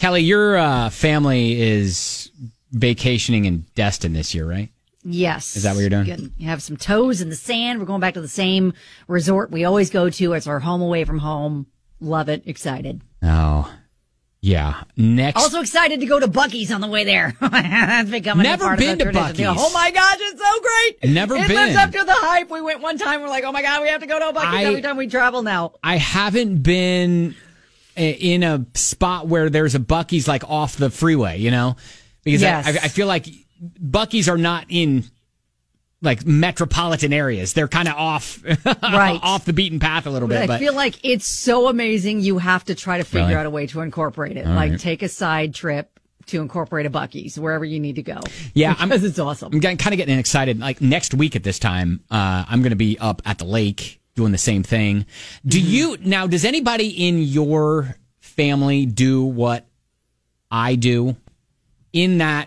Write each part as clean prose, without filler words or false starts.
Kelly, your family is vacationing in Destin this year, right? Yes. Is that what you're doing? You have some toes in the sand. We're going back to the same resort we always go to. It's our home away from home. Love it. Excited. Oh, yeah. Also excited to go to Buc-ee's on the way there. That's becoming Never a part been of the to tradition. Buc-ee's. Oh my gosh, it's so great. Never it been. lives up to the hype. We went one time. We're like, oh my God, we have to go to a Buc-ee's every time we travel now. I haven't been in a spot where there's a Buc-ee's like off the freeway, you know? Because yes. I feel like Buc-ee's are not in like metropolitan areas. They're kind of off, right. off the beaten path a little bit. I feel like it's so amazing. You have to try to figure out a way to incorporate it. All like right. take a side trip to incorporate a Buc-ee's wherever you need to go. Yeah. Because it's awesome. I'm kind of getting excited. Like next week at this time, I'm going to be up at the lake doing the same thing. Does anybody in your family do what I do in that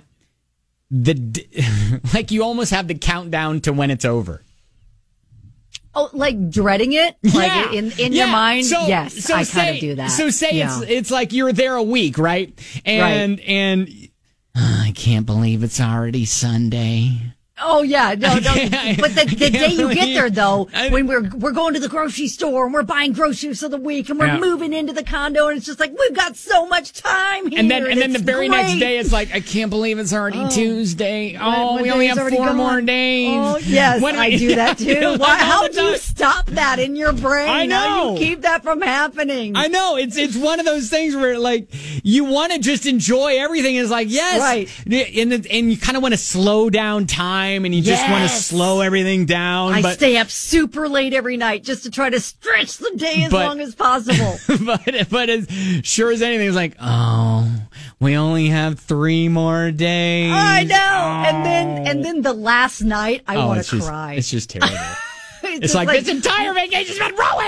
like you almost have the countdown to when it's over? Oh, like dreading it? Like yeah. in your mind? Yes, I kind of do that. So say it's like you're there a week, right? And I can't believe it's already Sunday. Oh yeah, no. But the day you get there, though, when we're going to the grocery store and we're buying groceries for the week and we're moving into the condo, and it's just like we've got so much time here. And then the very great. next day, it's like I can't believe it's already Tuesday. Oh, we only have 4 more days. Oh yes, I do that too. How do you stop that in your brain? I know. How do you keep that from happening? I know it's one of those things where like you want to just enjoy everything. It's like yes, right, and you kind of want to slow down time. And you just want to slow everything down. I stay up super late every night just to try to stretch the day as long as possible. but as sure as anything, it's like, oh, we only have 3 more days. I know. Oh. And then the last night, I want to cry. It's just terrible. it's like this entire vacation's been ruined.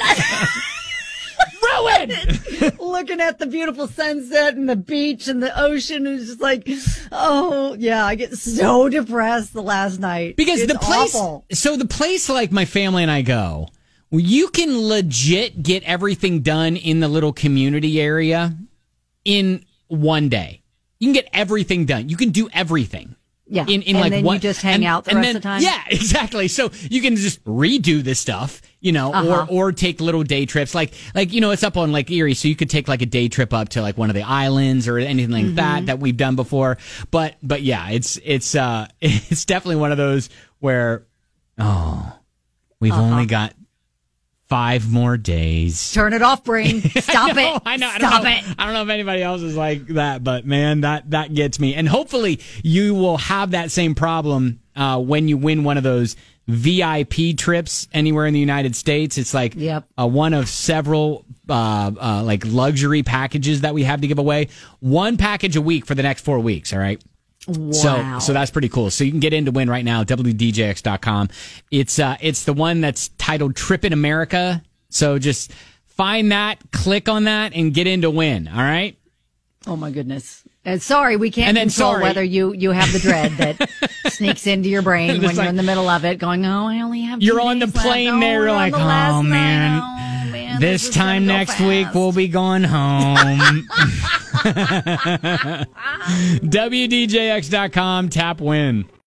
Ruined! Looking at the beautiful sunset and the beach and the ocean is just like, oh yeah, I get so depressed the last night because it's the place. Awful. So the place like my family and I go, you can legit get everything done in the little community area in one day. You can get everything done. You can do everything. Yeah, in and like then one, you just hang out the rest of the time. Yeah, exactly. So you can just redo this stuff, you know, or take little day trips. Like you know, it's up on Lake Erie, so you could take like a day trip up to like one of the islands or anything like that we've done before. But yeah, it's definitely one of those where we've only got 5 more days. Turn it off, brain. Stop it. I know. Stop it. I don't know if anybody else is like that, but man, that gets me. And hopefully you will have that same problem when you win one of those VIP trips anywhere in the United States. It's like one of several like luxury packages that we have to give away. 1 package a week for the next 4 weeks. All right. Wow. So that's pretty cool. So you can get in to win right now, WDJX.com. It's the one that's titled Trip in America. So just find that, click on that, and get in to win. All right? Oh, my goodness. Sorry, we can't control whether you have the dread that sneaks into your brain when you're in the middle of it going, oh, I only have 2 You're on the days plane left. there, you're like, oh, man. This time next week, we'll be going home. WDJX.com, tap win.